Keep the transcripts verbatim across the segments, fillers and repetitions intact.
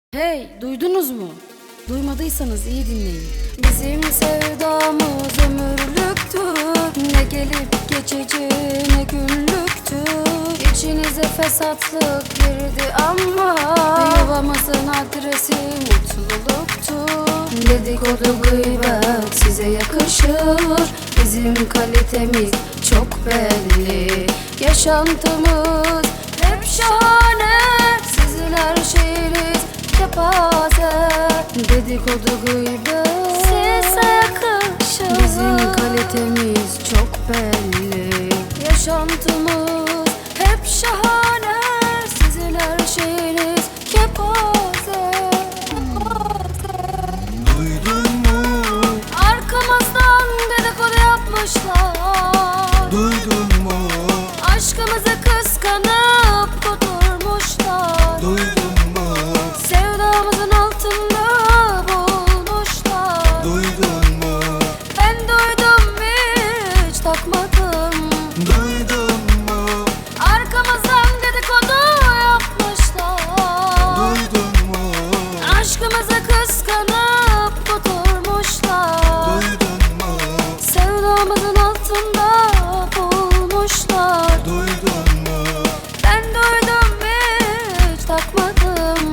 Hey, duydunuz mu? Duymadıysanız iyi dinleyin. Bizim sevdamız ömürlüktü. Ne gelip geçici ne günlüktü. İçinize fesatlık girdi ama yuvamızın adresi mutluluktu. Dedikodu gıybet size yakışır. Bizim kalitemiz çok belli. Yaşantımız hep şahane. Sizin her şeyiniz kepaze. Dedikodu gıybet size yakışır. Bizim kalitemiz çok belli. Yaşantımız hep şahane. Sizin her şeyiniz kepaze. Duydun mu? Arkamızdan dedikodu yapmışlar. Duydun mu? Aşkımızı kıskanıp kudurmuşlar. Duydun mu? Sevdamızın altında bulmuşlar. Duydun mu? Ben duydum hiç takmadım. Duydun mu? Arkamızdan dedikodu yapmışlar. Duydun mu? Aşkımızı kıskanıp kudurmuşlar. Duydun mu? Sevdamızın altında bulmuşlar. Duydun mu? Ben duydum hiç takmadım.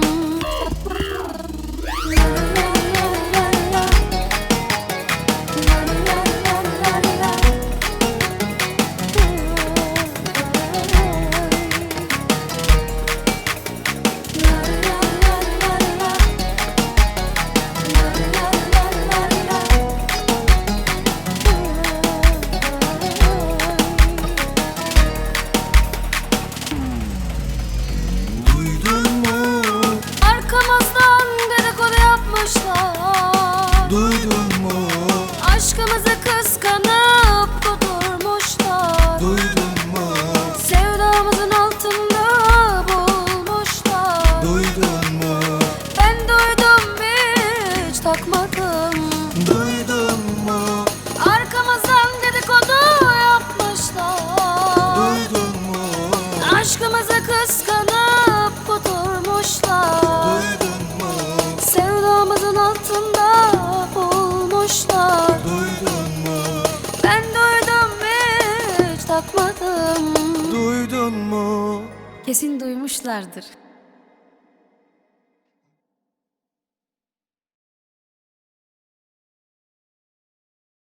Duydun mu? Arkamızdan dedikodu yapmışlar. Duydun mu? Aşkımızı kıskanıp kudurmuşlar. Duydun mu? Sevdamızın altında bulmuşlar. Duydun mu? Ben duydum hiç takmadım. Duydun mu? Arkamızdan dedikodu yapmışlar. Duydun mu? Aşkımızı kıskanıp kudurmuşlar. Duydun mu? Sevdamızın altında bulmuşlar. Duydun mu? Ben duydum hiç takmadım. Duydun mu? Kesin duymuşlardır.